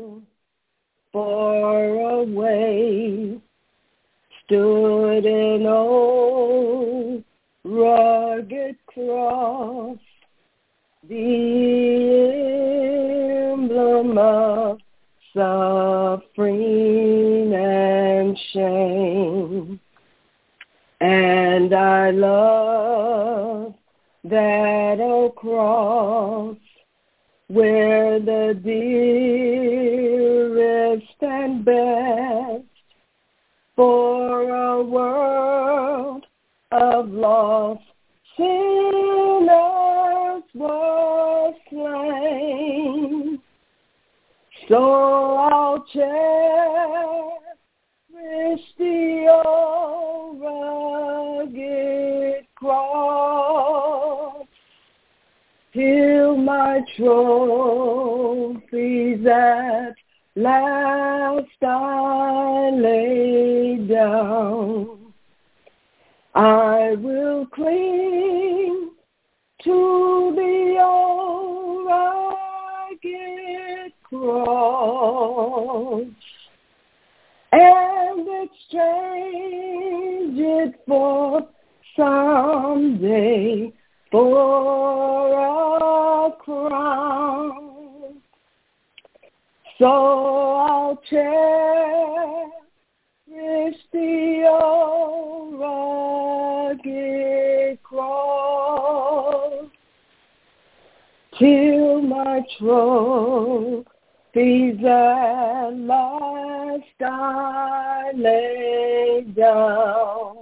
far away, stood an old rugged cross, the emblem of suffering and shame. And I love that old cross where the dearest and best for a world of lost sinners was slain. So I'll cherish the old rugged cross till my trophies at last I lay down. I will cling to the old rugged cross and exchange it for someday for a crown. So I'll cherish the old rugged cross till my trophies at last I lay down.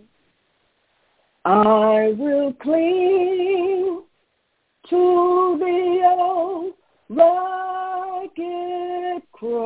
I will cling to the old rugged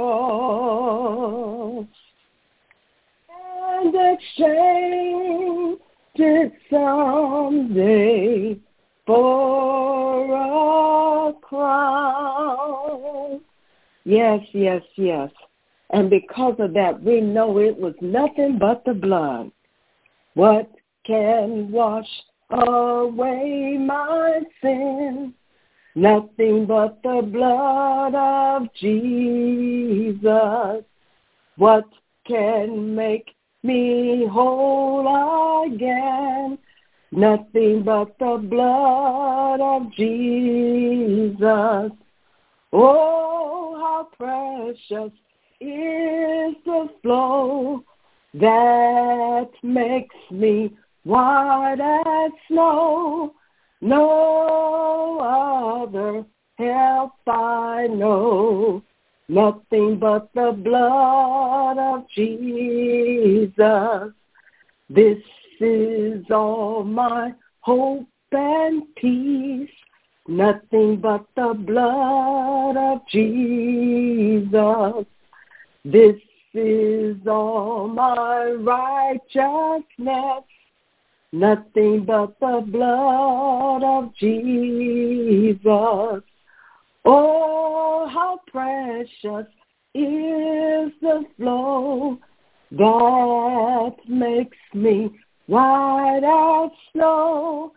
cross and exchange it someday for a crown. Yes, yes, yes. And because of that, we know it was nothing but the blood. What can wash away my sin? Nothing but the blood of Jesus. What can make me whole again? Nothing but the blood of Jesus. Oh, how precious is the flow that makes me white as snow. No other help I know. Nothing but the blood of Jesus. This is all my hope and peace. Nothing but the blood of Jesus. This is all my righteousness. Nothing but the blood of Jesus. Oh, how precious is the flow that makes me white as snow.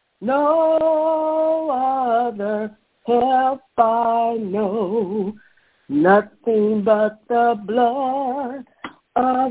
No other help I know. Nothing but the blood of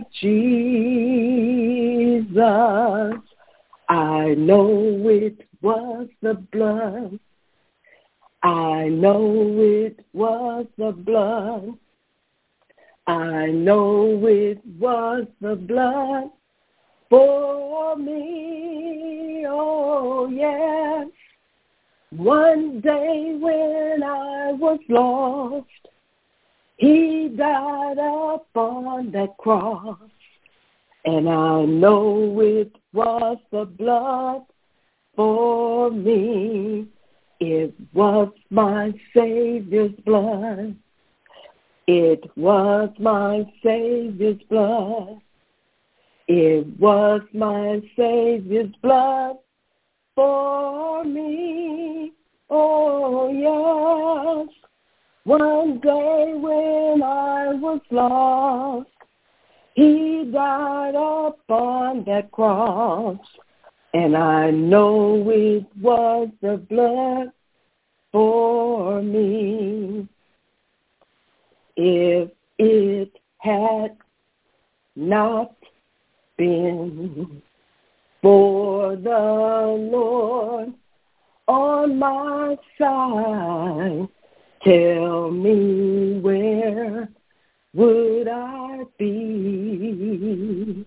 Jesus. I know it was the blood. I know it was the blood. I know it was the blood for me. Oh, yes. One day when I was lost, He died upon that cross. And I know it was the blood for me. It was my Savior's blood. It was my Savior's blood. It was my Savior's blood for me. Oh, yes. One day when I was lost, He died upon that cross. And I know it was the blood for me. if it had not been for the Lord on my side, tell me where would I be?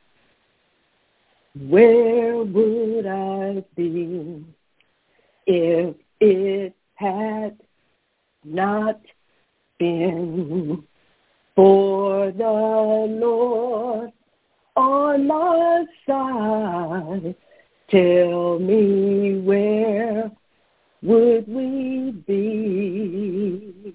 Where would I be if it had not been for the Lord on my side? Tell me where would we be?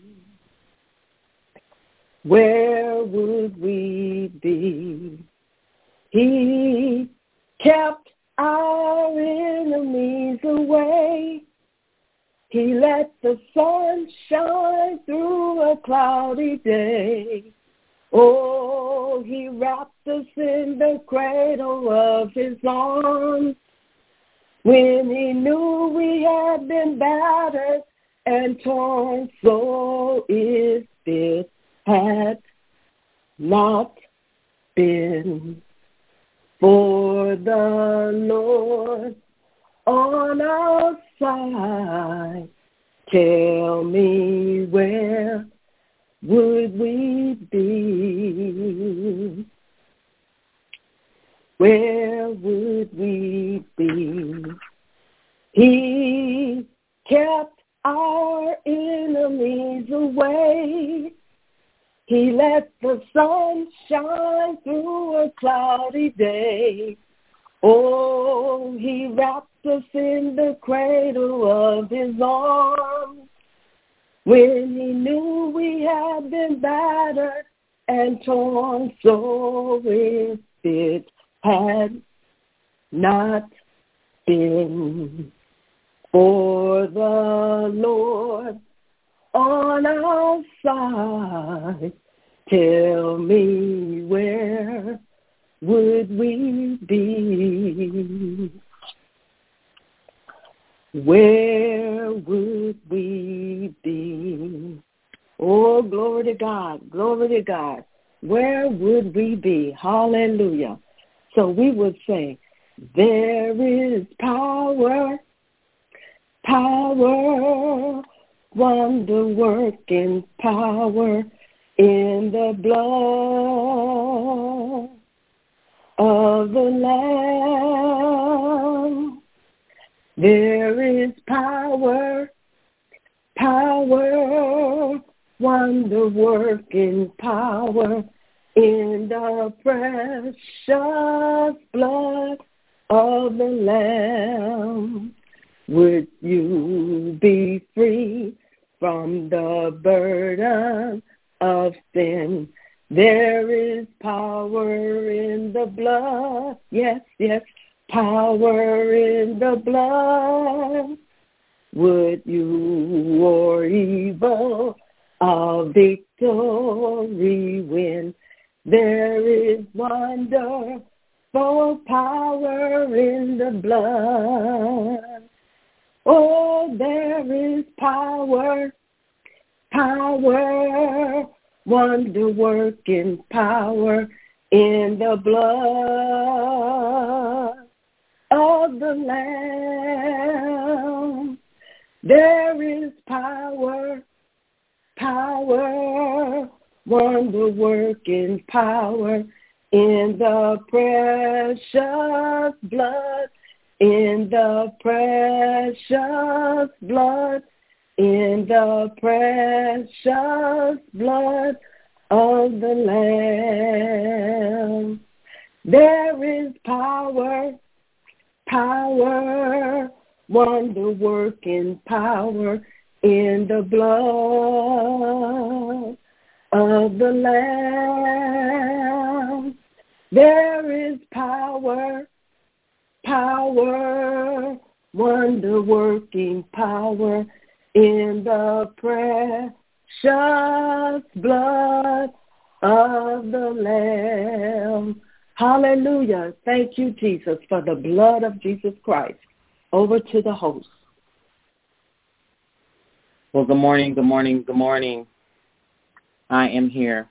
Where would we be? He kept our enemies away. He let the sun shine through a cloudy day. Oh, he wrapped us in the cradle of his arms. When he knew we had been battered and torn, so if it had not been for the Lord on our side, tell me where would we be? Where would we be? He kept our enemies away. He let the sun shine through a cloudy day. Oh, he wrapped us in the cradle of his arms. When he knew we had been battered and torn, so if it had not been for the Lord on our side, tell me where would we be? Where would we be? Oh, glory to God, glory to God. Where would we be? Hallelujah. So we would say, there is power, power, wonder-working power in the blood of the Lamb. There is power, power, wonder-working power in the precious blood of the Lamb. Would you be free from the burden of sin? There is power in the blood. Yes, yes, power in the blood. Would you or evil a victory win? There is wonderful power in the blood. Oh, there is power, power, wonder-working power in the blood of the Lamb. There is power, power, wonder-working power in the precious blood, in the precious blood, in the precious blood of the Lamb. There is power, power, wonder-working power in the blood of the Lamb. There is power, power, wonder-working power in the precious blood of the Lamb. Hallelujah. Thank you, Jesus, for the blood of Jesus Christ. Over to the host. Well, good morning, good morning, good morning. I am here.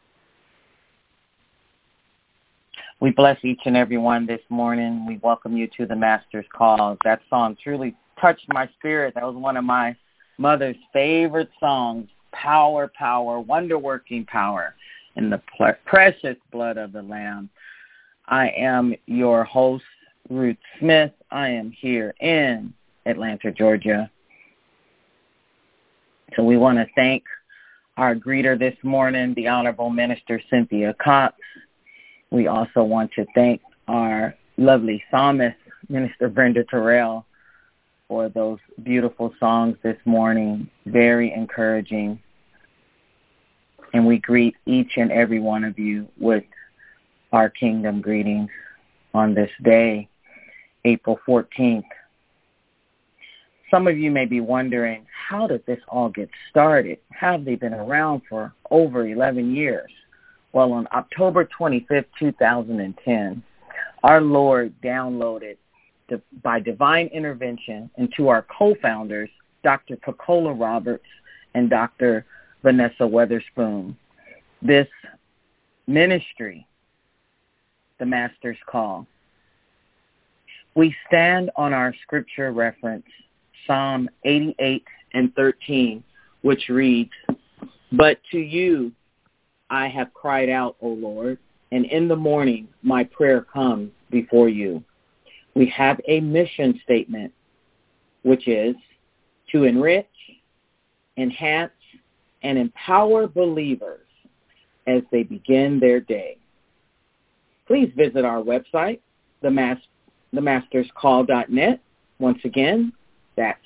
We bless each and every one this morning. We welcome you to the Master's Call. That song truly touched my spirit. That was one of my mother's favorite songs, Power, Power, Wonder-Working Power in the Precious Blood of the Lamb. I am your host, Ruth Smith. I am here in Atlanta, Georgia. So we want to thank our greeter this morning, the Honorable Minister Cynthia Cox. We also want to thank our lovely psalmist, Minister Brenda Terrell, for those beautiful songs this morning, very encouraging. And we greet each and every one of you with our kingdom greetings on this day, April 14th. Some of you may be wondering, how did this all get started? Have they been around for over 11 years? Well, on October 25th, 2010, our Lord downloaded by divine intervention into our co-founders, Dr. Pacola Roberts and Dr. Vanessa Weatherspoon, this ministry, the Master's Call. We stand on our scripture reference, Psalm 88 and 13, which reads, "But to you I have cried out, O Lord, and in the morning my prayer comes before you." We have a mission statement, which is to enrich, enhance, and empower believers as they begin their day. Please visit our website, themasterscall.net. Once again, that's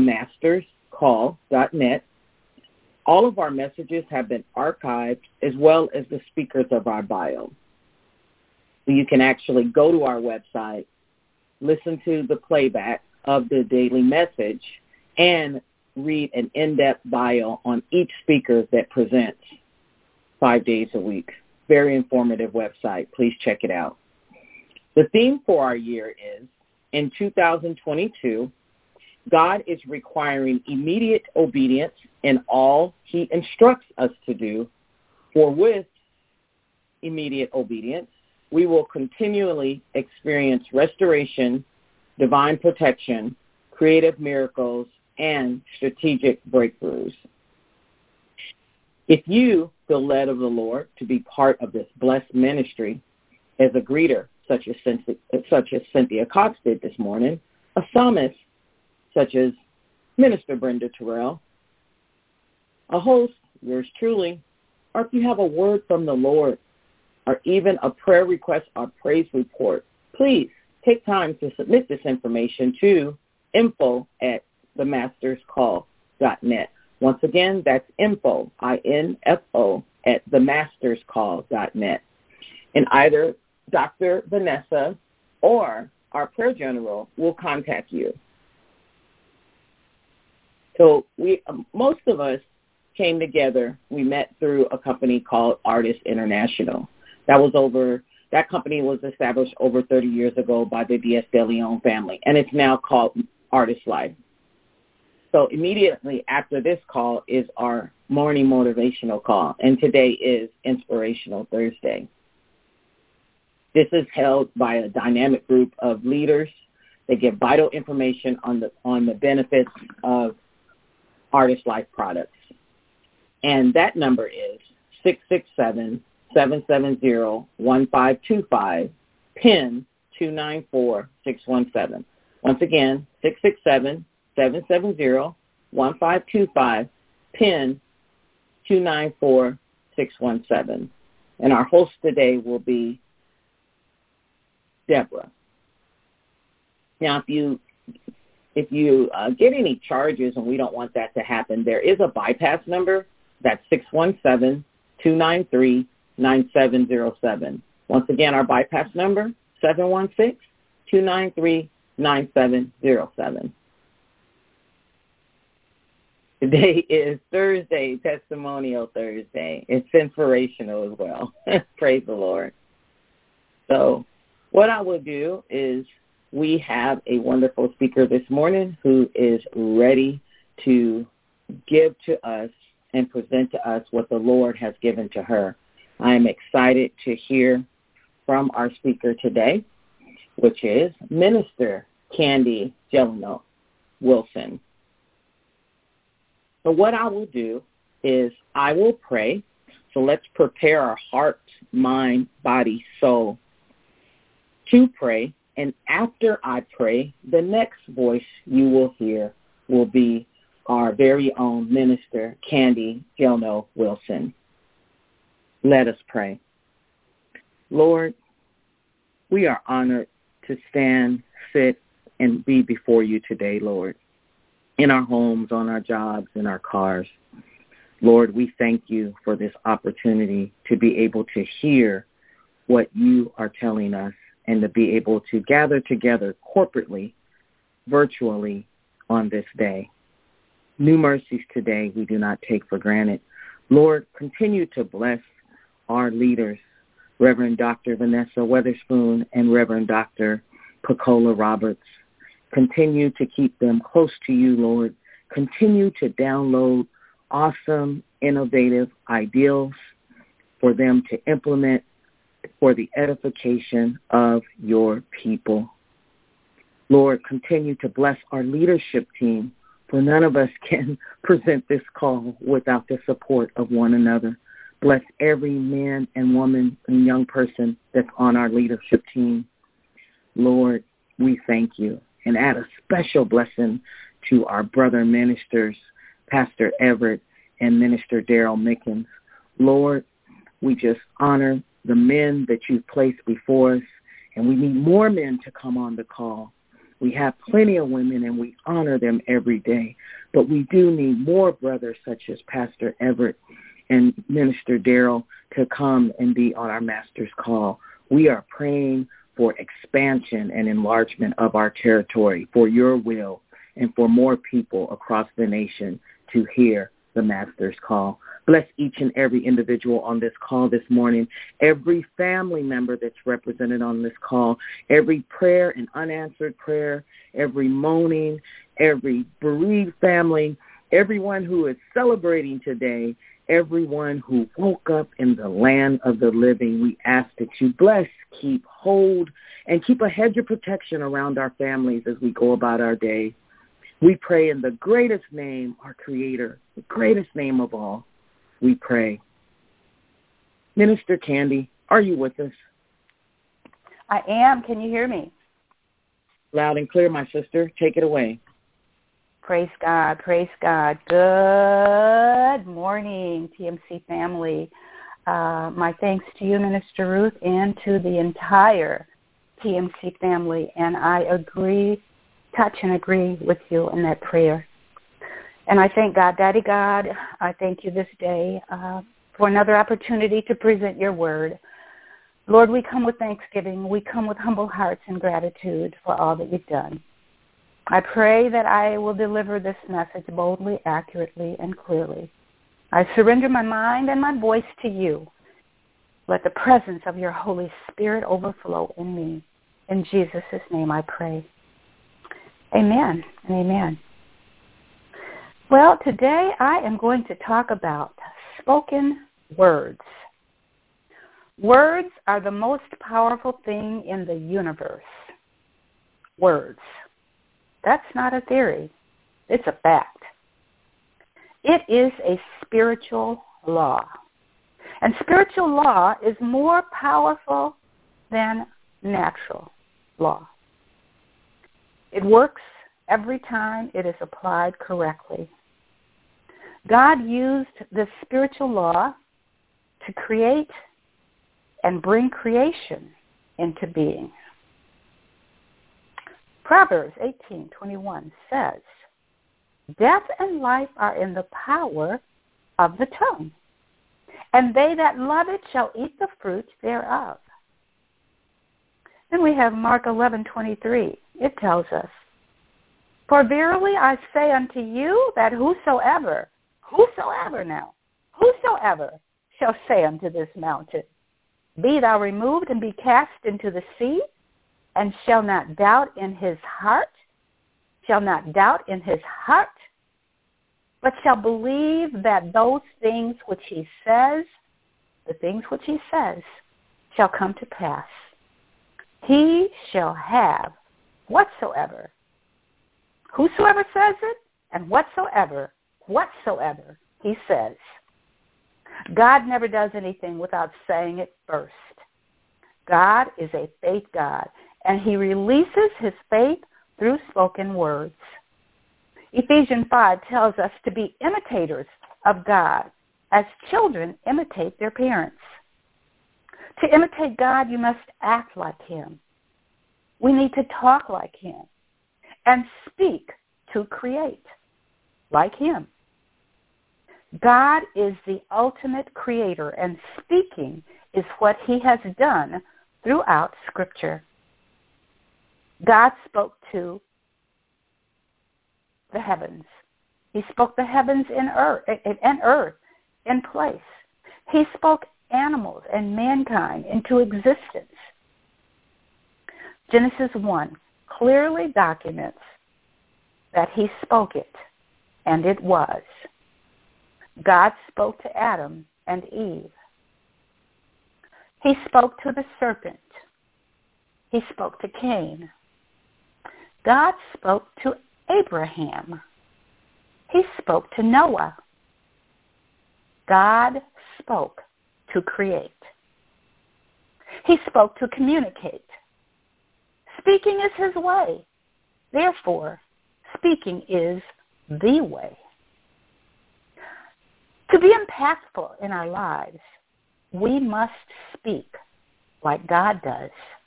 themasterscall.net. All of our messages have been archived, as well as the speakers of our bio. So you can actually go to our website, listen to the playback of the daily message, and read an in-depth bio on each speaker that presents 5 days a week. Very informative website. Please check it out. The theme for our year is, in 2022, God is requiring immediate obedience in all he instructs us to do, for with immediate obedience, we will continually experience restoration, divine protection, creative miracles, and strategic breakthroughs. If you feel led of the Lord to be part of this blessed ministry as a greeter, such as Cynthia Cox did this morning, a psalmist, such as Minister Brenda Terrell, a host, yours truly, or if you have a word from the Lord, or even a prayer request or praise report, please take time to submit this information to info@themasterscall.net. Once again, that's info, I-N-F-O, @themasterscall.net. And either Dr. Vanessa or our prayer general will contact you. So most of us came together. We met through a company called Artists International. That company was established over 30 years ago by the Diaz de Leon family, and it's now called Artist Life. So immediately after this call is our morning motivational call, and today is Inspirational Thursday. This is held by a dynamic group of leaders. They give vital information on the benefits of Artist Life products. And that number is 667-770-1525, PIN 294617. Once again, 667-770-1525, PIN 294617. And our host today will be Deborah. Now, if you get any charges, and we don't want that to happen, there is a bypass number. That's 617-293-9707. Once again, our bypass number, 716-293-9707. Today is Thursday, Testimonial Thursday. It's inspirational as well. Praise the Lord. So what I will do is, we have a wonderful speaker this morning who is ready to give to us and present to us what the Lord has given to her. I am excited to hear from our speaker today, which is Minister Candy Jeleno Wilson. So what I will do is I will pray. So let's prepare our heart, mind, body, soul to pray. And after I pray, the next voice you will hear will be our very own Minister Candy Jeleno Wilson. Let us pray. Lord, we are honored to stand, sit, and be before you today, Lord, in our homes, on our jobs, in our cars. Lord, we thank you for this opportunity to be able to hear what you are telling us and to be able to gather together corporately, virtually on this day. New mercies today we do not take for granted. Lord, continue to bless our leaders, Reverend Dr. Vanessa Weatherspoon and Reverend Dr. Pecola Roberts. Continue to keep them close to you, Lord. Continue to download awesome, innovative ideals for them to implement for the edification of your people. Lord, continue to bless our leadership team, for none of us can present this call without the support of one another. Bless every man and woman and young person that's on our leadership team. Lord, we thank you. And add a special blessing to our brother ministers, Pastor Everett and Minister Daryl Mickens. Lord, we just honor the men that you've placed before us, and we need more men to come on the call. We have plenty of women, and we honor them every day, but we do need more brothers such as Pastor Everett and Minister Daryl to come and be on our master's call. We are praying for expansion and enlargement of our territory, for your will, and for more people across the nation to hear the master's call. Bless each and every individual on this call this morning, every family member that's represented on this call, every prayer and unanswered prayer, every moaning, every bereaved family, everyone who is celebrating today, everyone who woke up in the land of the living. We ask that you bless, keep, hold, and keep a hedge of protection around our families as we go about our day. We pray in the greatest name, our Creator, the greatest name of all, we pray. Minister Candy, are you with us? I am. Can you hear me? Loud and clear, my sister. Take it away. Praise God. Praise God. Good morning, TMC family. My thanks to you, Minister Ruth, and to the entire TMC family. And I touch and agree with you in that prayer. And I thank God, Daddy God, I thank you this day for another opportunity to present your word. Lord, we come with thanksgiving. We come with humble hearts and gratitude for all that you've done. I pray that I will deliver this message boldly, accurately, and clearly. I surrender my mind and my voice to you. Let the presence of your Holy Spirit overflow in me. In Jesus' name I pray. Amen and amen. Well, today I am going to talk about spoken words. Words are the most powerful thing in the universe. Words. That's not a theory. It's a fact. It is a spiritual law. And spiritual law is more powerful than natural law. It works every time it is applied correctly. God used this spiritual law to create and bring creation into being. Proverbs 18:21 says, "Death and life are in the power of the tongue, and they that love it shall eat the fruit thereof." Then we have Mark 11:23. It tells us, "For verily I say unto you that whosoever shall say unto this mountain, Be thou removed and be cast into the sea, and shall not doubt in his heart, but shall believe that those things which he says, the things which he says, shall come to pass. He shall have whatsoever, whosoever says it, and whatsoever he says. God never does anything without saying it first. God is a faith God, and he releases his faith through spoken words. Ephesians 5 tells us to be imitators of God as children imitate their parents. To imitate God, you must act like him. We need to talk like him and speak to create like him. God is the ultimate creator, and speaking is what he has done throughout Scripture. God spoke to the heavens. He spoke the heavens and earth in place. He spoke animals and mankind into existence. Genesis 1 clearly documents that he spoke it, and it was. God spoke to Adam and Eve. He spoke to the serpent. He spoke to Cain. God spoke to Abraham. He spoke to Noah. God spoke to create. He spoke to communicate. Speaking is his way. Therefore, speaking is the way. To be impactful in our lives, we must speak like God does.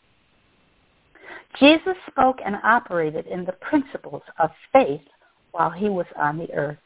Jesus spoke and operated in the principles of faith while he was on the earth.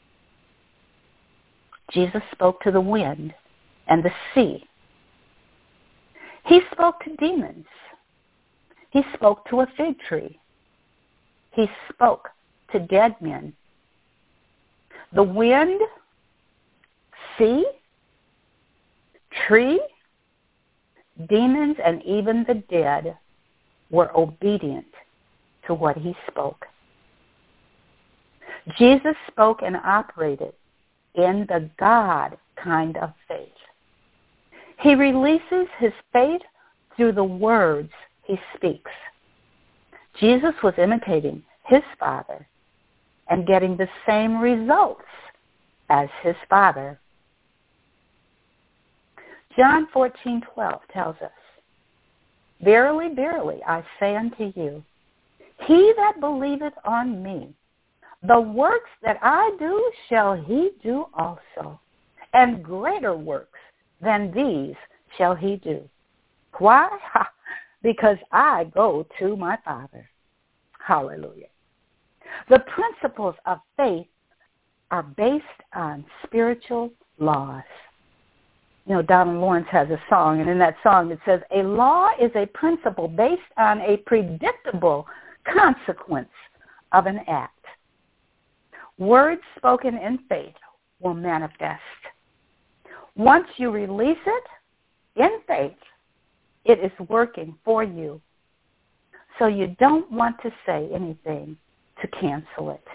Jesus spoke to the wind and the sea. He spoke to demons. He spoke to a fig tree. He spoke to dead men. The wind, sea, tree, demons, and even the dead were obedient to what he spoke. Jesus spoke and operated in the God kind of faith. He releases his faith through the words he speaks. Jesus was imitating his Father and getting the same results as his Father. John 14:12 tells us, Verily, verily, I say unto you, he that believeth on me, the works that I do shall he do also, and greater works than these shall he do. Why? Because I go to my Father. Hallelujah. The principles of faith are based on spiritual laws. You know, Donald Lawrence has a song, and in that song it says, a law is a principle based on a predictable consequence of an act. Words spoken in faith will manifest. Once you release it in faith, it is working for you. So you don't want to say anything to cancel it.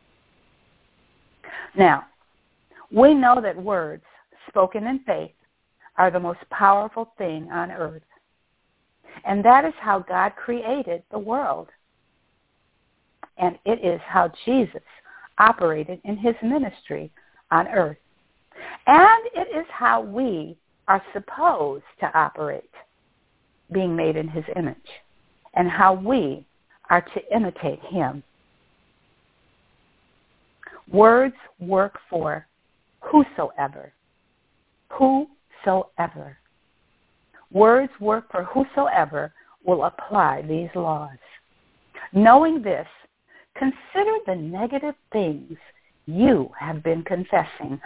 Now, we know that words spoken in faith are the most powerful thing on earth. And that is how God created the world. And it is how Jesus operated in his ministry on earth. And it is how we are supposed to operate, being made in his image, and how we are to imitate him. Words work for whosoever. Whosoever. Words work for whosoever will apply these laws. Knowing this, consider the negative things you have been confessing.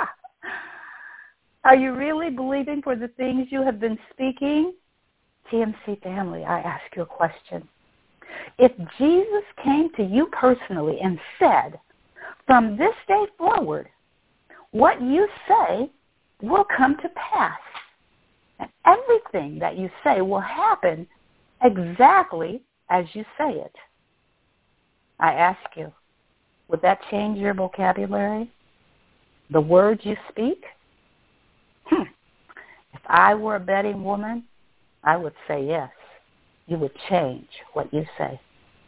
Are you really believing for the things you have been speaking? TMC family, I ask you a question. If Jesus came to you personally and said, from this day forward, what you say will come to pass, and everything that you say will happen exactly as you say it, I ask you, would that change your vocabulary? the words you speak? If I were a betting woman, I would say yes. You would change what you say.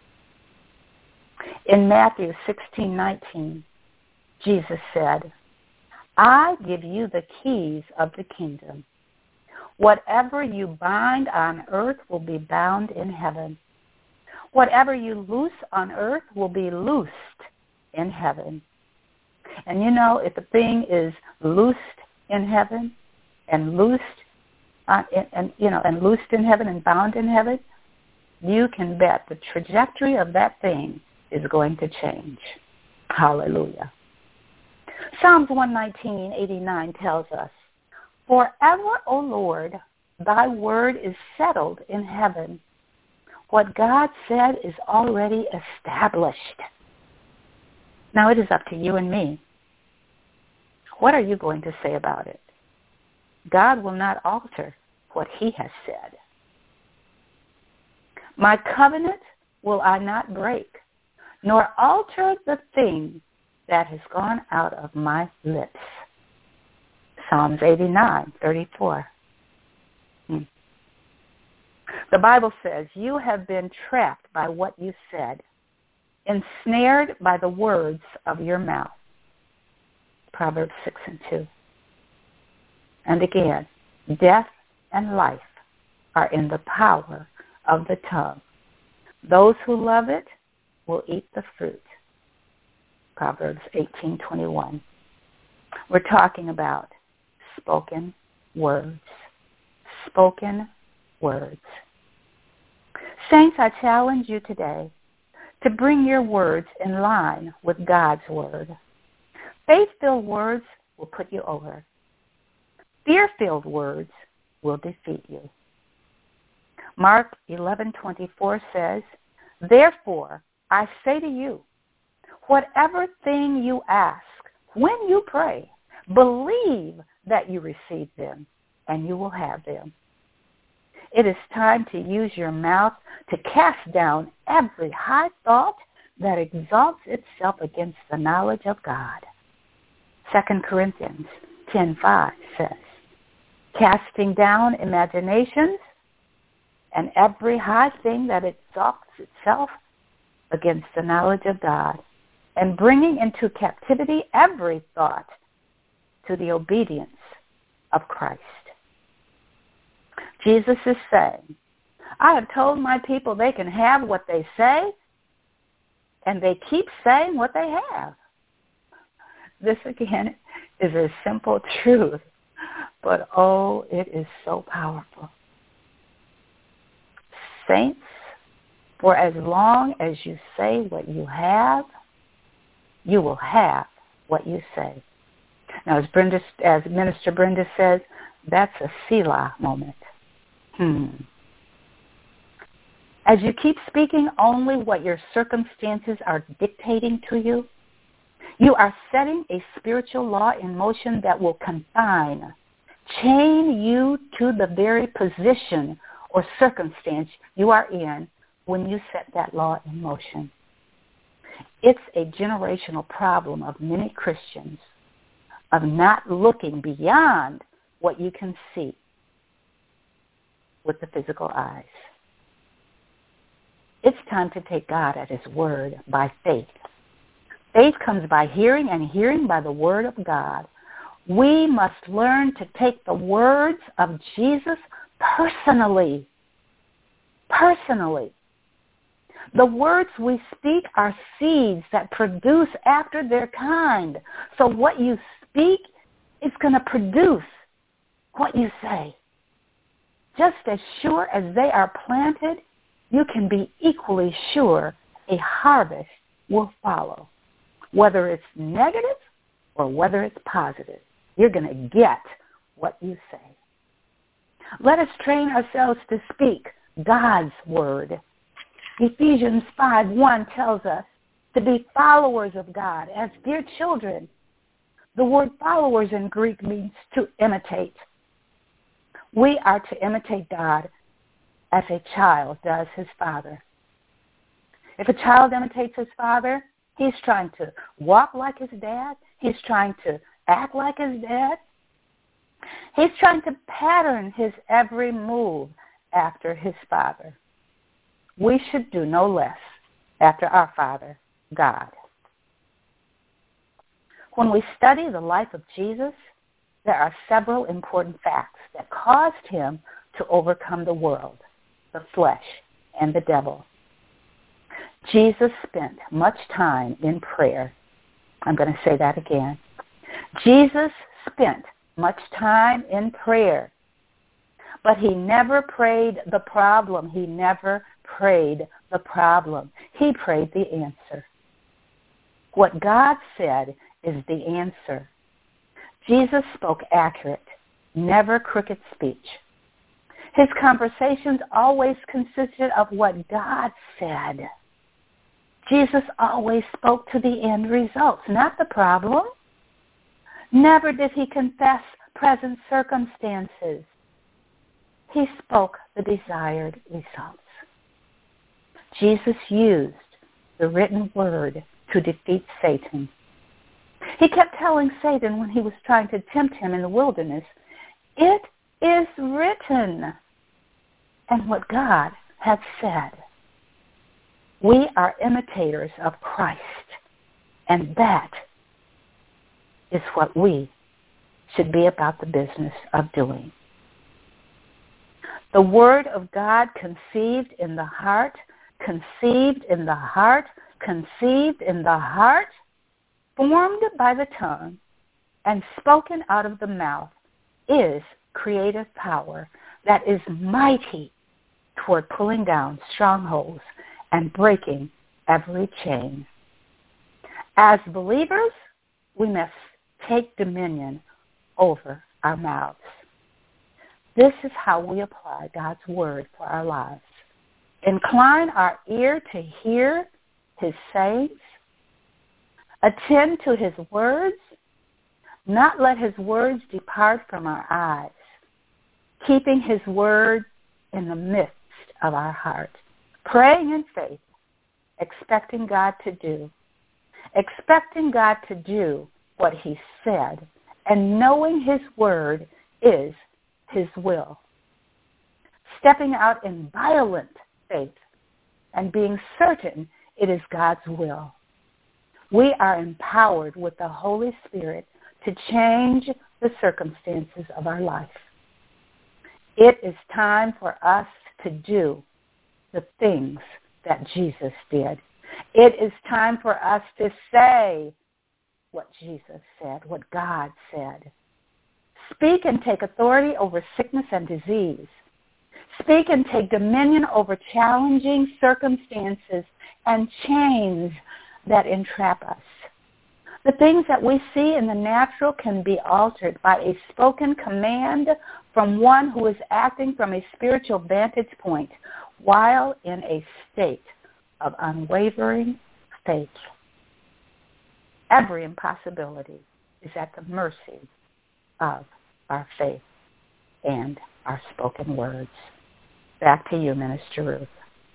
In Matthew 16:19, Jesus said, I give you the keys of the kingdom. Whatever you bind on earth will be bound in heaven. Whatever you loose on earth will be loosed in heaven. And you know, if a thing is loosed in heaven and loosed and loosed in heaven and bound in heaven, you can bet the trajectory of that thing is going to change. Hallelujah. Psalms 119:89 tells us, Forever, O Lord, thy word is settled in heaven. What God said is already established. Now it is up to you and me. What are you going to say about it? God will not alter what he has said. My covenant will I not break, nor alter the thing that has gone out of my lips. Psalms 89:34. The Bible says, you have been trapped by what you said, ensnared by the words of your mouth. Proverbs 6:2. And again, death and life are in the power of the tongue. Those who love it will eat the fruit. Proverbs 18:21. We're talking about spoken words. Spoken words. Saints, I challenge you today to bring your words in line with God's word. Faith-filled words will put you over. Fear-filled words will defeat you. Mark 11:24 says, Therefore, I say to you, whatever thing you ask, when you pray, believe that you receive them, and you will have them. It is time to use your mouth to cast down every high thought that exalts itself against the knowledge of God. 2 Corinthians 10:5 says, casting down imaginations and every high thing that exalts itself against the knowledge of God, and bringing into captivity every thought to the obedience of Christ. Jesus is saying, I have told my people they can have what they say, and they keep saying what they have. This, again, is a simple truth, but oh, it is so powerful. Saints, for as long as you say what you have, you will have what you say. Now, as Minister Brenda says, that's a Selah moment. As you keep speaking only what your circumstances are dictating to you, you are setting a spiritual law in motion that will confine, chain you to the very position or circumstance you are in when you set that law in motion. It's a generational problem of many Christians of not looking beyond what you can see with the physical eyes. It's time to take God at his word by faith. Faith comes by hearing, and hearing by the word of God. We must learn to take the words of Jesus personally. Personally. The words we speak are seeds that produce after their kind. So what you speak is going to produce what you say. Just as sure as they are planted, you can be equally sure a harvest will follow. Whether it's negative or whether it's positive, you're going to get what you say. Let us train ourselves to speak God's word. Ephesians 5:1 tells us to be followers of God as dear children. The word followers in Greek means to imitate. We are to imitate God as a child does his father. If a child imitates his father, he's trying to walk like his dad. He's trying to act like his dad. He's trying to pattern his every move after his Father. We should do no less after our Father, God. When we study the life of Jesus, there are several important facts that caused him to overcome the world, the flesh, and the devil. Jesus spent much time in prayer. I'm going to say that again. Jesus spent much time in prayer, but he never prayed the problem. He never prayed the problem. He prayed the answer. What God said is the answer. Jesus spoke accurate, never crooked speech. His conversations always consisted of what God said. Jesus always spoke to the end results, not the problem. Never did he confess present circumstances. He spoke the desired results. Jesus used the written word to defeat Satan. He kept telling Satan when he was trying to tempt him in the wilderness, "It is written," and what God had said. We are imitators of Christ, and that is what we should be about the business of doing. The Word of God conceived in the heart, conceived in the heart, conceived in the heart, formed by the tongue, and spoken out of the mouth is creative power that is mighty toward pulling down strongholds and breaking every chain. As believers, we must take dominion over our mouths. This is how we apply God's word for our lives. Incline our ear to hear his sayings. Attend to his words. Not let his words depart from our eyes. Keeping his word in the midst of our heart. Praying in faith, expecting God to do what he said, and knowing his word is his will. Stepping out in violent faith and being certain it is God's will. We are empowered with the Holy Spirit to change the circumstances of our life. It is time for us to do the things that Jesus did. It is time for us to say what Jesus said, what God said. Speak and take authority over sickness and disease. Speak and take dominion over challenging circumstances and chains that entrap us. The things that we see in the natural can be altered by a spoken command from one who is acting from a spiritual vantage point while in a state of unwavering faith. Every impossibility is at the mercy of our faith and our spoken words. Back to you, Minister Ruth.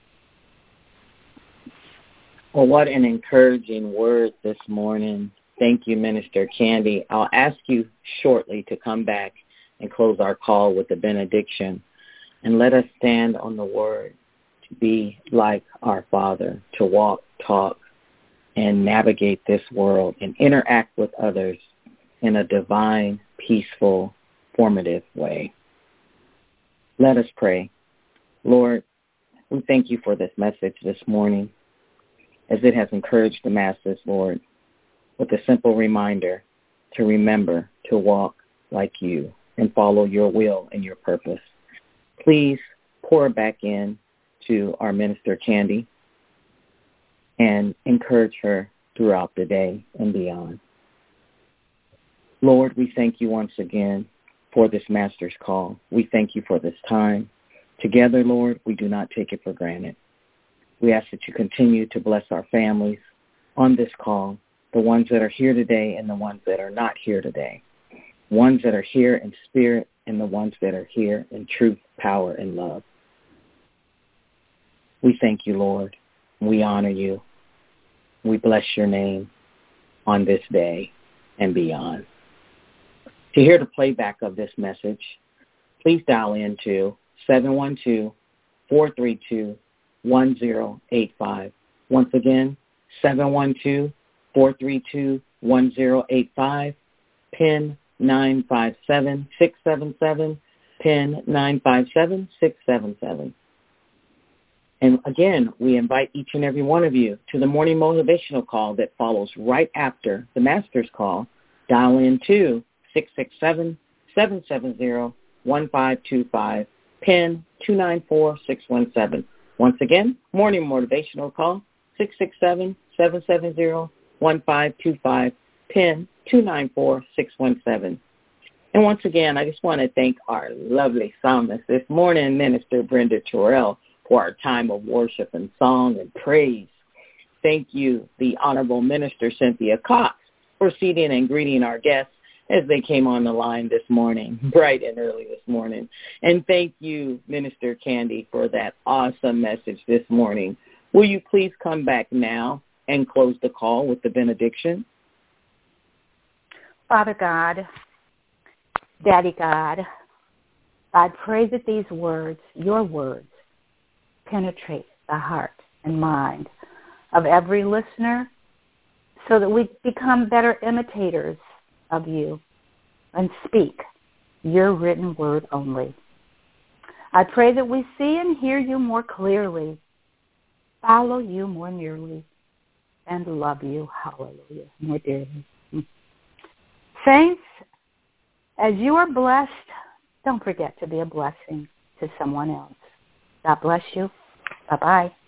Well, what an encouraging word this morning. Thank you, Minister Candy. I'll ask you shortly to come back and close our call with the benediction. And let us stand on the word to be like our Father, to walk, talk, and navigate this world and interact with others in a divine, peaceful, formative way. Let us pray. Lord, we thank you for this message this morning as it has encouraged the masses, Lord, with a simple reminder to remember to walk like you and follow your will and your purpose. Please pour back in to our Minister Candy and encourage her throughout the day and beyond. Lord, we thank you once again for this Master's Call. We thank you for this time. Together, Lord, we do not take it for granted. We ask that you continue to bless our families on this call, the ones that are here today and the ones that are not here today, ones that are here in spirit and the ones that are here in truth, power, and love. We thank you, Lord. We honor you. We bless your name on this day and beyond. To hear the playback of this message, please dial into 712-432-1085. Once again, 712-432-1085, PIN 957677, PIN 957677. And again, we invite each and every one of you to the morning motivational call that follows right after the Master's Call. Dial in to 667-770-1525, PIN 294617. Once again, morning motivational call, 667-770-1525, PIN 294617. And once again, I just want to thank our lovely psalmist this morning, Minister Brenda Terrell, for our time of worship and song and praise. Thank you, the Honorable Minister Cynthia Cox, for seating and greeting our guests as they came on the line this morning, bright and early this morning. And thank you, Minister Candy, for that awesome message this morning. Will you please come back now and close the call with the benediction? Father God, Daddy God, I pray that these words, your words, penetrate the heart and mind of every listener so that we become better imitators of you and speak your written word only. I pray that we see and hear you more clearly, follow you more nearly, and love you, hallelujah, more dearly. Saints, as you are blessed, don't forget to be a blessing to someone else. God bless you. Bye-bye.